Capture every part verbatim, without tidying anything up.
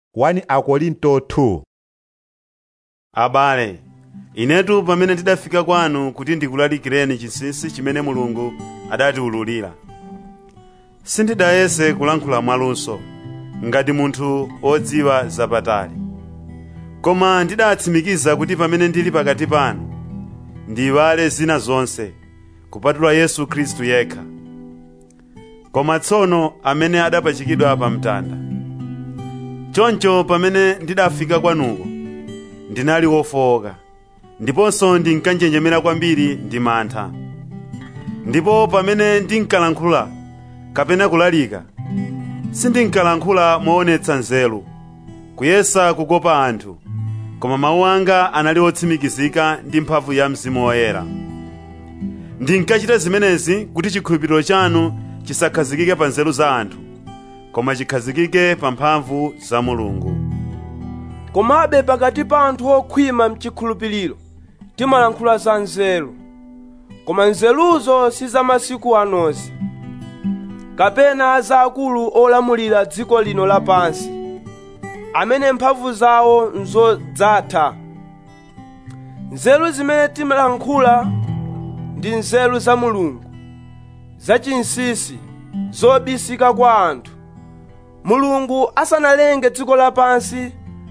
first Akorinto two. Abale, inetu pamene tidafika kwanu kuti ndikulalikireni chinsinsi chimene Mulungu adatiwululira. Sindidayese kulankhula mwaluso, ngati munthu odziwa zapatali. Koma ndidatsimikiza kuti pamene ndili pakati panu, ndiyiwale zina zonse, kupatula Yesu Khristu yekha. Koma tsono amene adapachikidwa pa mtanda. Choncho pamene ndidafika kwanuko, ndinali wofowoka, ndiponso ndinkanjenjemera kwambiri ndi mantha. Ndipo pamene ndinkalankhula kapena kulalika, sindinkalankhula moonetsa nzeru, kuyesa kukopa anthu, koma mawu anga anali otsimikizika ndi mphamvu ya Mzimu Woyera. Ndinkachita zimenezi kuti chikhulupiriro chanu chisakhazikike pa nzeru za anthu, koma chikhazikike pa mphamvu za Mulungu. Komabe pakati pa anthu okhwima mchikhulupiriro timalankhula za nzeru, koma nzeruzo si za masiku anozi, kapena za akulu olamulira dziko lino lapansi, amene mphamvu zawo nzodzatha. Nzeru zimene timalankhula ndi nzeru za Mulungu, zachinsinsi, zobisika kwa anthu. Mulungu asanalenge dziko lapansi,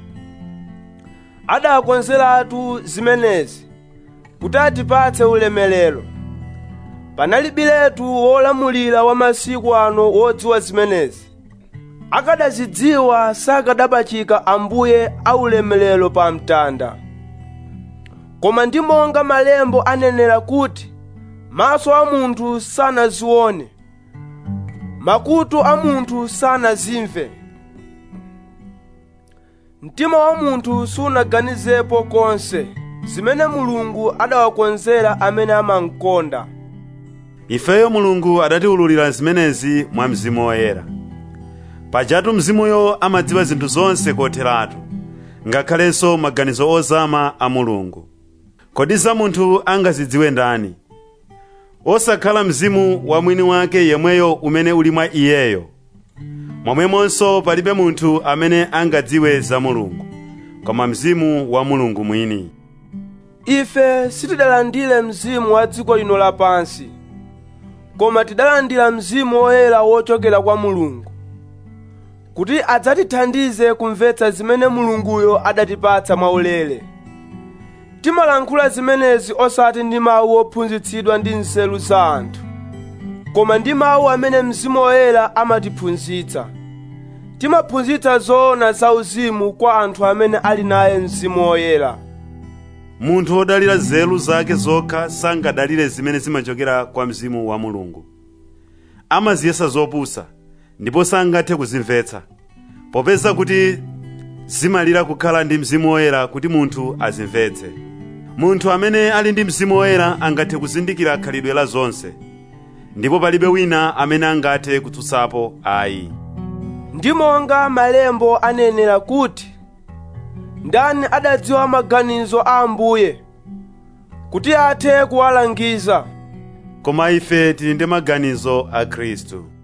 adakonzeratu zimenezi kuti atipatse ulemerero. Panalibiretu wolamulira wa masiku ano wodziwa zimenezi. Akadazidziwa sakadapachika Ambuye aulemerero pa mtanda. Koma ndi monga malembo anenera kuti maso a munthu sanazione, makutu a munthu sanazimve, mtima wa munthu sunaganizepo konse zimene Mulungu adawakonzera amene amankonda. Ifeyo Mulungu adatiwululira zimenezi mwa Mzimu Woyera. Pajatu Mzimuyo amadziwa zinthu zonse kotheratu, ngakhalenso maganizo ozama a Mulungu. Kodi za munthu angazidziwe ndani? Osakhala Mzimu wa mwini wake yemweyo umene uli mwa iyeyo. Momwemonso palibe munthu amene angadziwe za Mulungu, koma Mzimu wa Mulungu mwini. Ife sitidalandire mzimu wa dziko lino lapansi, koma tidalandira Mzimu Woyera wochokera kwa Mulungu, kuti adzatithandize kumvetsa zimene Mulunguyo adatipatsa mwaulere. Timalankhula zimenezi osati ndi mawu ophunzitsidwa ndi nzeru za anthu, koma ndi mawu amene Mzimu Woyera amatiphunzitsa. Timaphunzitsa zoona zauzimu kwa anthu amene ali naye Mzimu Woyera. Munthu wodalira nzeru zake zokha sangadalire zimene zimachokera kwa Mzimu wa Mulungu. Amaziyesa zopusa, ndipo sangathe kuzimvetsa, popeza kuti zimalira kukhala ndi Mzimu Woyera kuti munthu azimvetse. Munthu amene ali ndi Mzimu Woyera angathe kuzindikira khalidwe la zonse, ndipo palibe wina amene angathe kutsutsapo ayi. Ndi monga malembo anenera kuti, ndani adadziwa maganizo a Ambuye kuti athe kuwalangiza? Koma ife tili ndi maganizo a Khristu.